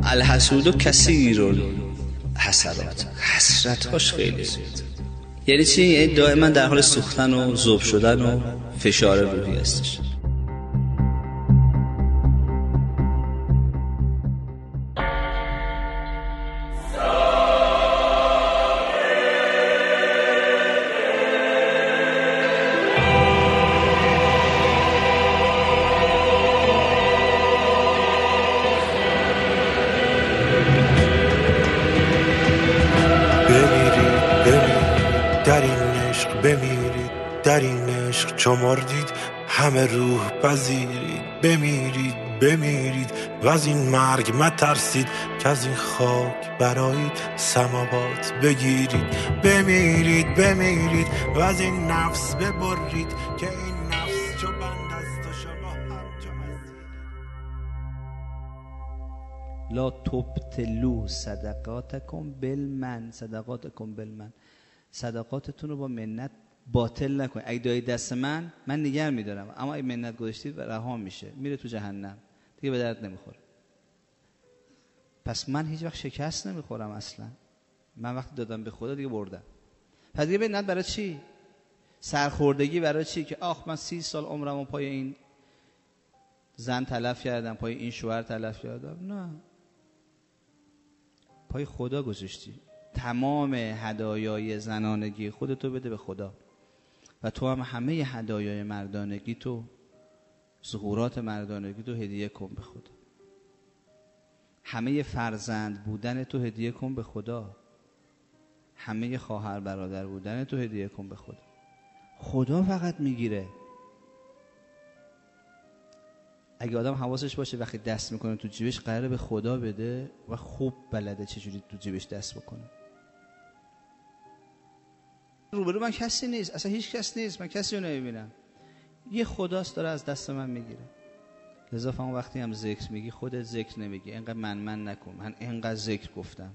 الحسود کثیر الحسرات، حسرت‌هاش خیلی زیاد. یعنی چی؟ یعنی دائما در حال سوختن و ذوب شدن و فشار روحی هستش. در این عشق چو مردید همه روح پذیرید، بمیرید و از این مرگ مترسید که از این خاک برایید سماوات بگیرید. بمیرید و از این نفس ببرید که این نفس چو بند است و شما هم چو اسیر. لا تبطلوا صدقاتکم بالمن، صدقاتتون رو با منت باطل نکنید. اگه دایی دست من نگه میدارم، اما اگه منت گذاشتید رها میشه، میره تو جهنم، دیگه به درد نمیخوره. پس من هیچ وقت شکست نمیخورم اصلا. من وقتی دادم به خدا دیگه بردم. پس دیگه منت برای چی؟ سرخوردگی برای چی؟ که آخ من 30 سال عمرمو پای این زن تلف کردم، پای این شوهر تلف کردم. نه، پای خدا گذاشتی. تمام هدایای زنانگی خودتو بده به خدا و تو هم همه هدایای مردانگی تو، ظهورات مردانگی تو هدیه کن به خدا. همه فرزند بودن تو هدیه کن به خدا. همه خواهر برادر بودن تو هدیه کن به خدا. خدا فقط میگیره. اگه آدم حواسش باشه وقتی دست میکنه تو جیبش قراره به خدا بده و خوب بلده چجوری تو جیبش دست بکنه. روبرو من کسی نیست، اصلا هیچ کس نیست، من کسی رو نمیبینم. یه خداست داره از دست من میگیره. لذا فهم وقتی هم ذکر میگی خودت ذکر نمیگی، اینقدر من نکن، من اینقدر ذکر گفتم.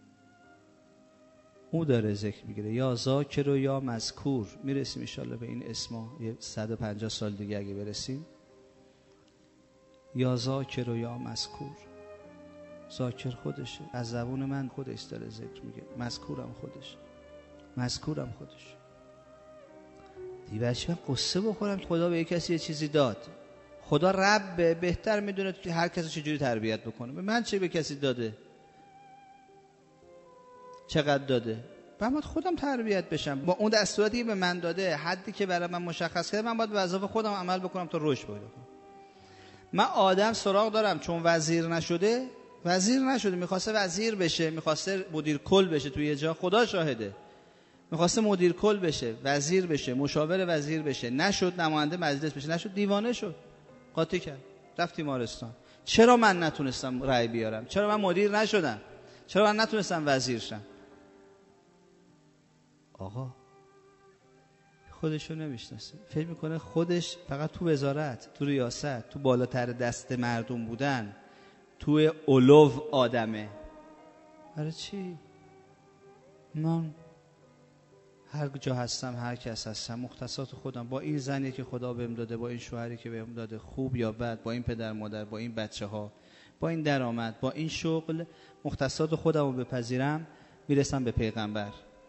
او داره ذکر میگیره. یا ذاکر و یا مذکور. میرسیم ان شاءالله به این اسما، یه 150 سال دیگه اگه برسیم. یا ذاکر و یا مذکور. ذاکر خودشه، از زبون من خودش داره ذکر میگه، مذکورم خودش. دیگه بچه من قصه بخورم خدا به یک کسی یه چیزی داد. خدا رب بهتر میدونه هر کسی چجوری تربیت بکنه. به من چه به کسی داده؟ چقدر داده؟ من باید خودم تربیت بشم با اون دستوراتی که به من داده، حدی که برای من مشخص کرده. من باید به وظایف خودم عمل بکنم تا رشد پیدا کنم. من آدم سراغ دارم چون وزیر نشده میخواسته وزیر بشه، میخواسته مدیر کل بشه توی یه جا، خدا شاهده، میخواسته مدیر کل بشه، وزیر بشه، مشاور وزیر بشه، نشد، نماینده مجلس بشه، نشد، دیوانه شد، قاطی کرد، رفت بیمارستان. چرا من نتونستم رأی بیارم؟ چرا من مدیر نشدم؟ چرا من نتونستم وزیر شم؟ آقا خودشو نمیشناسه، فکر میکنه خودش فقط تو وزارت، تو ریاست، تو بالاتر دست مردم بودن، توی علو آدمه. برای چی؟ من هر جا هستم، هر کس هستم، مختصات خودم، با این زنی که خدا بهم داده، با این شوهری که بهم داده، خوب یا بد، با این پدر مادر، با این بچه ها، با این درآمد، با این شغل، مختصات خودم رو بپذیرم، میرسم به پیغمبر،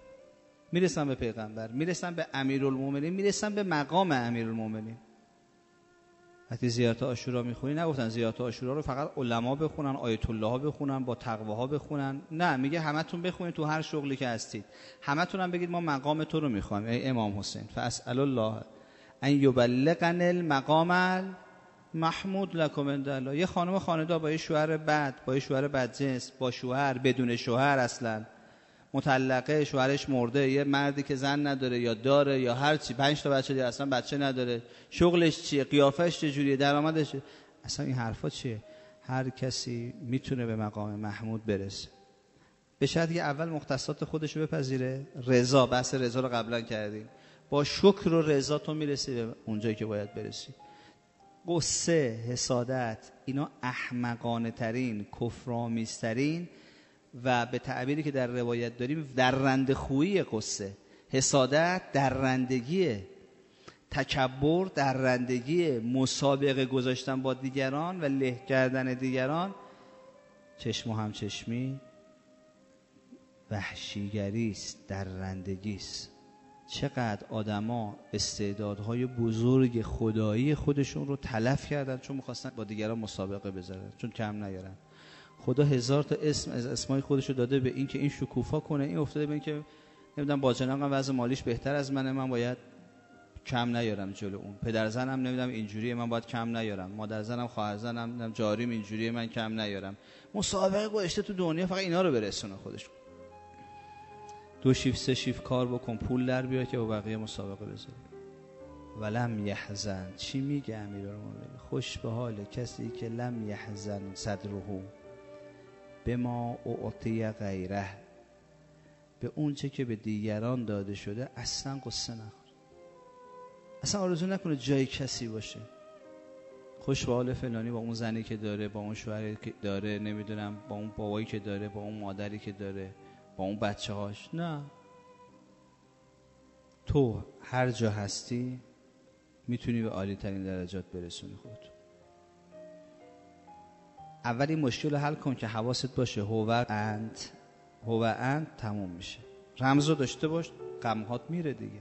میرسم به امیرالمومنین، میرسم به مقام امیرالمومنین. وقتی زیارت عاشورا میخونی، نگفتن زیارت عاشورا رو فقط علما بخونن، آیت الله ها بخونن، با تقواها بخونن. نه، میگه همتون بخونید تو هر شغلی که هستید، همتون هم بگید ما مقام تو رو میخوایم ای امام حسین. فاسأل الله ان یبلغنا المقام المحمود لکم عند الله. یه خانم خانه‌دار با یه شوهر بد، با یه شوهر بدجنس، با شوهر بدون شوهر، اصلا مطلقه، شوهرش مرده، یه مردی که زن نداره یا داره یا هر چی، 5 تا بچه داره، اصلا بچه نداره، شغلش چیه، قیافش چجوریه، درآمدش چیه، اصلا این حرفا چیه؟ هر کسی میتونه به مقام محمود برسه، به شرطی اول مختصات خودش رو بپذیره. رضا، بحث رضا رو قبلا کردیم. با شکر و رضا تو میرسی به اونجایی که باید برسی. قصه، حسادت، اینا احمقانه ترین، کفرآمیزترین و به تعبیری که در روایت داریم درنده خویی قصه. حسادت درندگیه، تکبر درندگیه، مسابقه گذاشتن با دیگران و له کردن دیگران چشم و همچشمی وحشیگری است، درندگی است. چقدر آدما استعدادهای بزرگ خدایی خودشون رو تلف کردن چون می‌خواستن با دیگران مسابقه بذارن، چون کم نیارن. خدا 1000 تا اسم از اسمای خودش رو داده به این که این شکوفا کنه، این افتاده به این که نمیدونم باجناقم وضع مالیش بهتر از منه، من باید کم نیارم جلو اون. پدر زنم نمیدونم اینجوریه، من باید کم نیارم. مادر زنم، خواهر زنم نمیدونم جاریم اینجوریه، من کم نیارم. مسابقه گذاشته تو دنیا فقط اینا رو برسونه خودش. 2 شیفت 3 شیفت کار بکن، پول در بیار که با بقیه مسابقه بذاری. ولم یحزن، چی میگه امیرالمومنین؟ خوش به حال کسی که لم یحزن صدره بما اعطی غیره، به اون چه که به دیگران داده شده اصلا قصه نخور، اصلا آرزو نکنه جای کسی باشه. خوش به حال فلانی با اون زنی که داره، با اون شوهری که داره، نمیدونم با اون بابایی که داره، با اون مادری که داره، با اون بچه‌هاش. نه، تو هر جا هستی میتونی به عالی ترین درجات برسونی خودت. اول این مشکل رو حل کن که حواست باشه هو انت تموم میشه. رمز رو داشته باش، غمهات میره دیگه.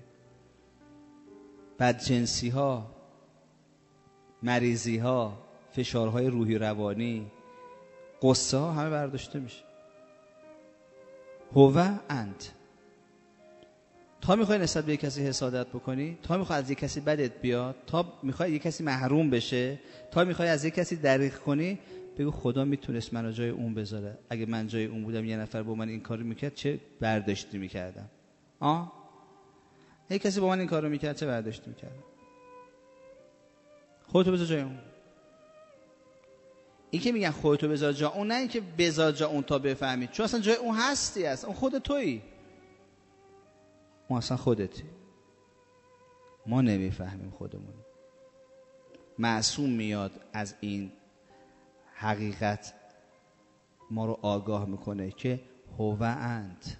بدجنسی ها، مریضی ها، فشارهای روحی روانی، قصه ها همه برداشته میشه. هو انت. تا میخوای نسبت به یک کسی حسادت بکنی، تا میخوای از یک کسی بدت بیاد، تا میخوای یک کسی محروم بشه، تا میخوای از یک کسی دریغ کنی، بگو خدا میتونست منو جای اون بذاره. اگه من جای اون بودم یه نفر با من این کارو میکرد چه برداشتی میکردم؟ یک کسی با من این کارو میکرد چه برداشتی میکردم؟ خودتو بذار جای اون. این که میگن خودتو بذار جای اون، نه این که بذار جای اون تا بفهمید، چون اصلا جای اون هستی، اصلا اون خود تویی، اون اصلا خودتی. ما نمیفهمیم خودمون. معصوم میاد از این حقیقت ما رو آگاه میکنه که هو انت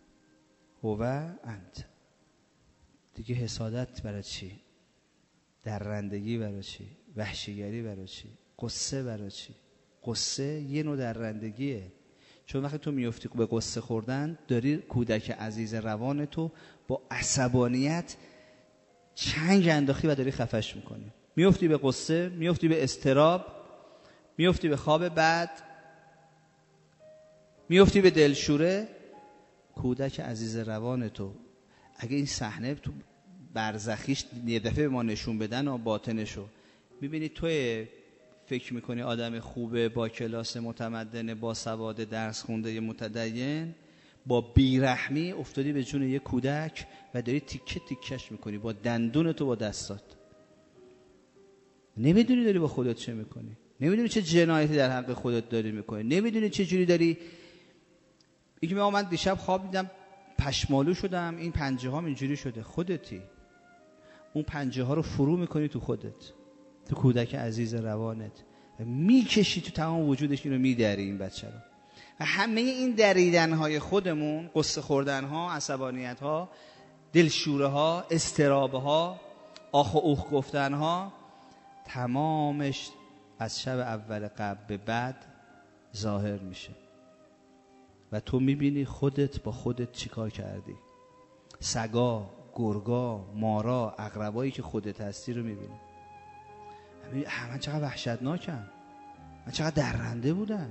دیگه. حسادت برای چی؟ درندگی برای چی؟ وحشیگری برای چی؟ قصه برای چی؟ قصه یه نوع درندگیه، چون وقتی تو میفتی به قصه خوردن داری کودک عزیز روان تو با عصبانیت چنگ انداختی و داری خفش میکنی. میفتی به قصه، میفتی به اضطراب، میفتی به خواب بد، میفتی به دلشوره. کودک عزیز روان تو اگه این صحنه تو برزخیش یه دفعه به ما نشون بدن و باطنشو میبینی، توی فکر میکنی آدم خوبه، با کلاس، متمدن، با سواد، درس خونده، متدین، با بیرحمی افتادی به جون یه کودک و داری تیکه تیکش میکنی با دندون تو، با دستات. نمیدونی داری با خودت چه میکنی، نمیدونی چه جنایتی در حق خودت داری میکنی، نمیدونی چه جوری داری. یکی میگه من دیشب خواب دیدم پشمالو شدم، این پنجه هام اینجوری شده. خودتی اون پنجه ها رو فرو میکنی تو خودت، تو کودک عزیز روانت، میکشی تو تمام وجودش، اینو میدری این بچه رو. و همه این دریدن های خودمون، قصه خوردن ها، عصبانیت ها، دلشوره ها، استرابه ها، آخ و اوخ گفتن ها، تمامش از شب اول قبل به بعد ظاهر میشه و تو میبینی خودت با خودت چیکار کردی. سگا، گرگا، مارا، عقربایی که خودت هستی رو میبینی. من چقدر وحشتناکم، من چقدر درنده بودم،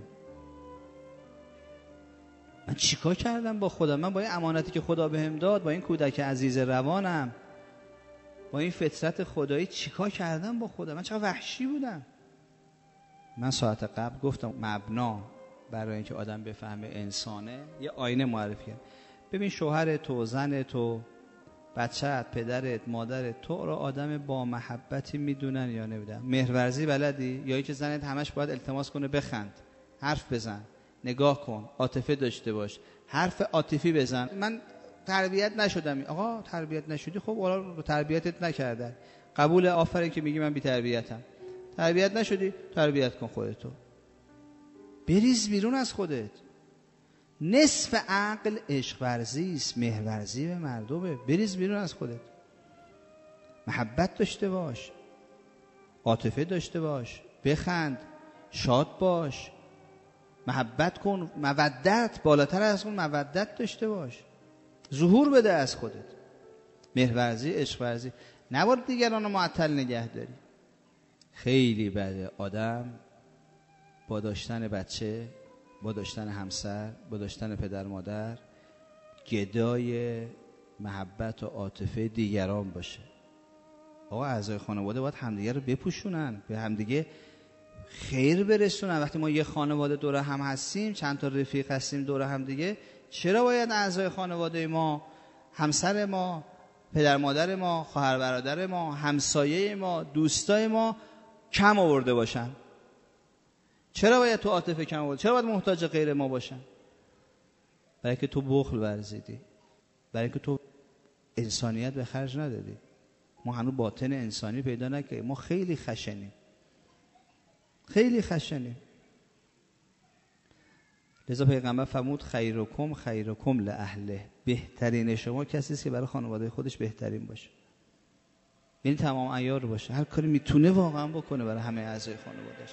من چیکار کردم با خودم، من با این امانتی که خدا بهم داد، با این کودک عزیز روانم، با این فطرت خدایی چیکار کردم با خودم، من چقدر وحشی بودم. من ساعت قبل گفتم مبنا برای اینکه آدم بفهمه انسانه، یه آینه معرفی کرد. ببین شوهر تو، زن تو، بچه‌ت، پدرت، مادرت تو رو آدم با محبتی میدونن یا نمیدونن؟ مهرورزی بلدی؟ یا اینکه زنت همش باید التماس کنه بخند، حرف بزن، نگاه کن، عاطفه داشته باش، حرف عاطفی بزن. من تربیت نشدم. آقا تربیت نشدی، خب اولا تربیتت نکردن، قبول، آفرین که میگی من بی تربیتم. تربیت نشدی، تربیت کن خودتو، بریز بیرون از خودت. نصف عقل عشق ورزی است، مهرورزی به مردمه. بریز بیرون از خودت، محبت داشته باش، عاطفه داشته باش، بخند، شاد باش، محبت کن، مودت بالاتر از اون، مودت داشته باش، ظهور بده از خودت، مهرورزی، عشق ورزی، نباید دیگران رو معطل نگه داری. خیلی بده آدم با داشتن بچه، با داشتن همسر، با داشتن پدر مادر گدای محبت و عاطفه دیگران باشه. آقا اعضای خانواده باید همدیگه رو بپوشونن، به همدیگه خیر برسونن. وقتی ما یه خانواده دور هم هستیم، چند تا رفیق هستیم دور هم دیگه، چرا باید اعضای خانواده ما، همسر ما، پدر مادر ما، خواهر برادر ما، همسایه ما، دوستای ما کم آورده باشن؟ چرا باید تو عاطفه کم آورده؟ چرا باید محتاج غیر ما باشن؟ برای که تو بخل ورزیدی، برای که تو انسانیت به خرج ندادی. ما هنوز باطن انسانی پیدا نکردیم. ما خیلی خشنیم، خیلی خشنیم. لذا پیغمبر فرمود خیرکم لاهله، بهترین شما کسی است که برای خانواده خودش بهترین باشه. یعنی تمام عیار باشه، هر کاری میتونه واقعا بکنه برای همه اعضای خانواده‌اش.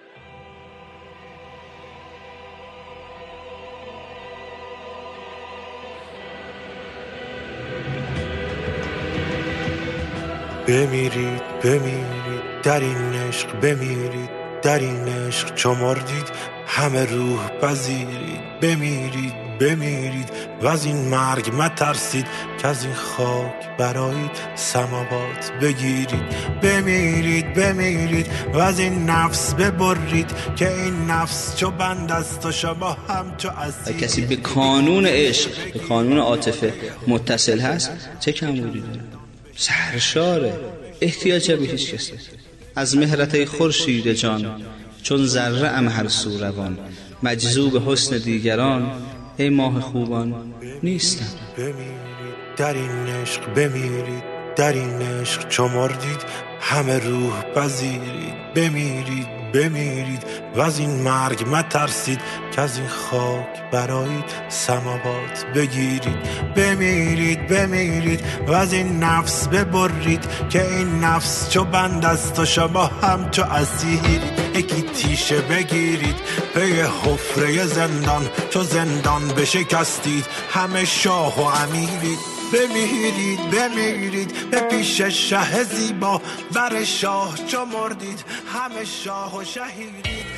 بمیرید بمیرید در این عشق، بمیرید در این عشق چو مردید همه روح پذیرید. بمیرید بمیرید و از این مرگ مترسید که از این خاک برایید سماوات بگیرید. بمیرید بمیرید و از این نفس ببرید که این نفس چو بند است و شما هم چو اسیر. کسی به کانون عشق، به کانون عاطفه متصل هست چه کمبودی داره؟ سرشاره، احتیاج به هیچ کسی. از مهرت خورشید جان چون ذره ام هر سو روان، مجذوب حسن دیگران ای ماه خوبان نیستم. بمیرید در این عشق، بمیرید در این عشق چو مردید همه روح پذیرید. بمیرید بمیرید و از این مرگ مترسید که از این خاک برایید سماوات بگیرید. بمیرید بمیرید و از این نفس ببرید که این نفس چو بند است و شما هم چو اسیرید. یکی تیشه بگیرید پی حفره زندان، چو زندان بشکستید همه شاه و امیرید. بمیرید بمیرید به پیش شه زیبا، بر شاه چو مردید همه شاه و شهیرید.